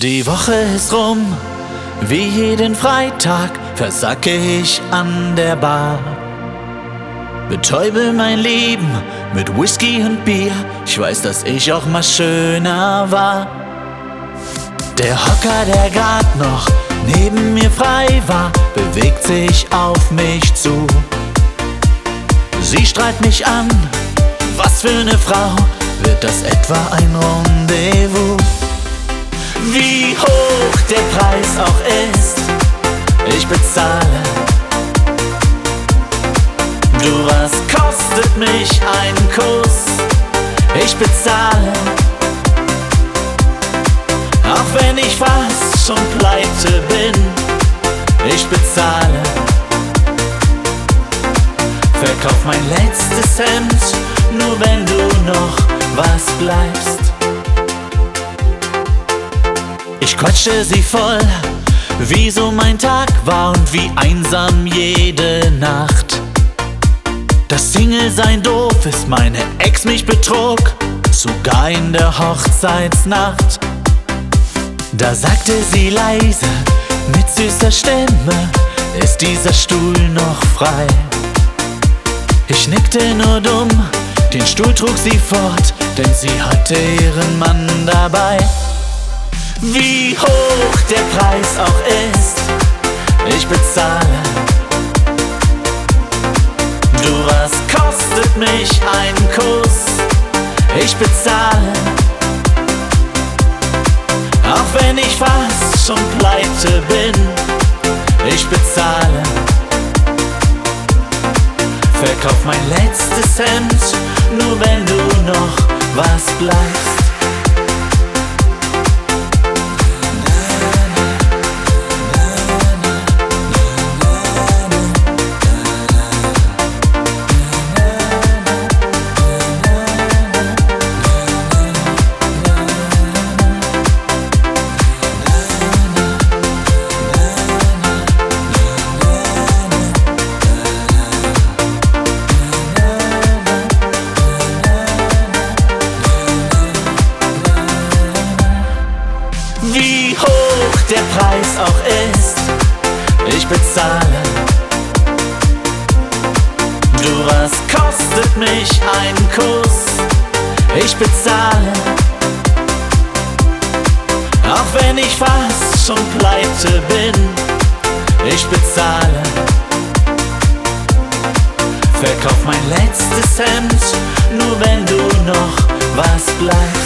Die Woche ist rum, wie jeden Freitag versacke ich an der Bar. Betäube mein Leben mit Whisky und Bier, ich weiß, dass ich auch mal schöner war. Der Hocker, der grad noch neben mir frei war, bewegt sich auf mich zu. Sie strahlt mich an, was für eine Frau, wird das etwa ein Rendezvous? Wie hoch der Preis auch ist, ich bezahle. Du, was kostet mich ein Kuss? Ich bezahle. Auch wenn ich fast schon pleite bin, ich bezahle. Verkauf mein letztes Hemd, nur wenn du noch was bleibst. Ich quatsche sie voll, wie so mein Tag war und wie einsam jede Nacht. Das Single-Sein doof ist, meine Ex mich betrog, sogar in der Hochzeitsnacht. Da sagte sie leise, mit süßer Stimme, ist dieser Stuhl noch frei? Ich nickte nur dumm, den Stuhl trug sie fort, denn sie hatte ihren Mann dabei. Wie hoch der Preis auch ist, ich bezahle. Du, was kostet mich ein Kuss? Ich bezahle. Auch wenn ich fast schon pleite bin, ich bezahle. Verkauf mein letztes Hemd, nur wenn du noch was bleibst. Wie hoch der Preis auch ist, ich bezahle. Du, was kostet mich ein Kuss? Ich bezahle. Auch wenn ich fast schon pleite bin, ich bezahle. Verkauf mein letztes Hemd, nur wenn du noch was bleibst.